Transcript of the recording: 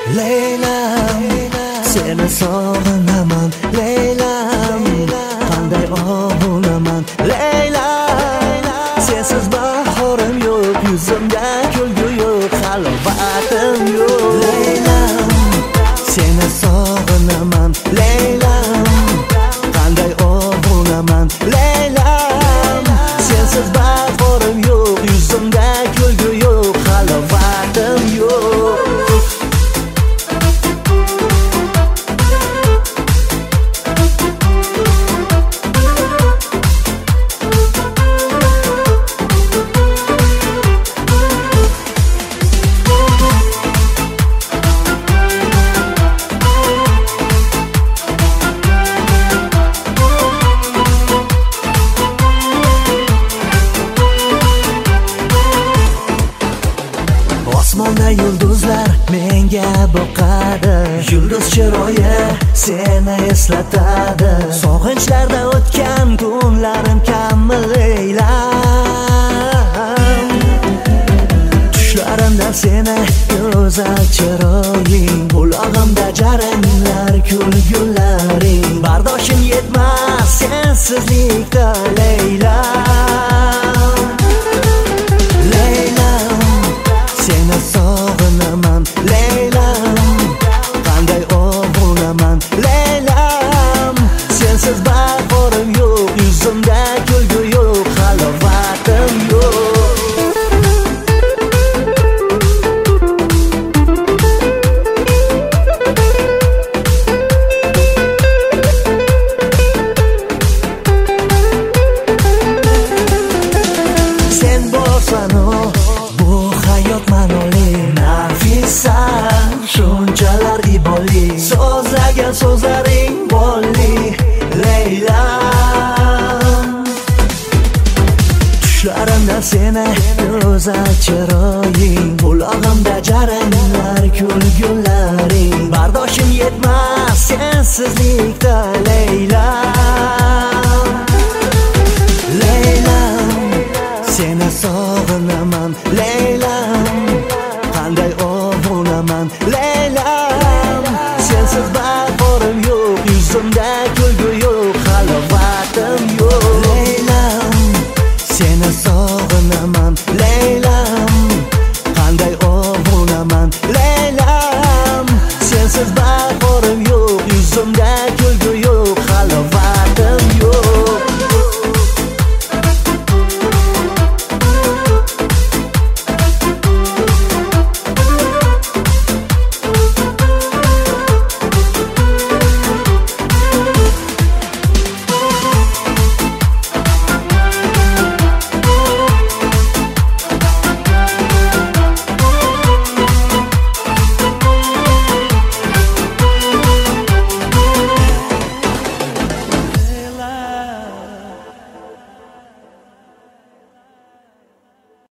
Leylam, seni sog'inaman Leylam, qanday obunaman Leylam, sensiz bahorim yo'q, yuzimda kulgu yo'q, xalovatim yo'q Leylam, seni sog'inaman Leylam, qanday obunaman Leylam, sensiz bahorim yo'q, yuzimda kulgu yo'q, xalovatim yo'q. Osmonda yulduzlar menga boqadi, yulduz chiroyi seni eslatadi, sog'inchlarda o'tgan kunlarim kammi Leylam, tushlarimda seni go'zal chiroying, qulog'imda jaranglar kulgularing, bardoshim yetmas sensizlikda Leylam, Leylam, seni sog'inaman Leylam, qanday obunaman Leylam, sensiz bahorim yo'q, yuzimda kulgu yo'q, xalovatim yo'q. Sen bo'lsan bu hayot ma'noli, nafisa shunchalar iboli, so'zlagan so'zlaring bolli Leylam, tushlarimda seni go'zal chiroying, qulog'imda jaranglar kulgularing, bardoshim yetmas sensizlik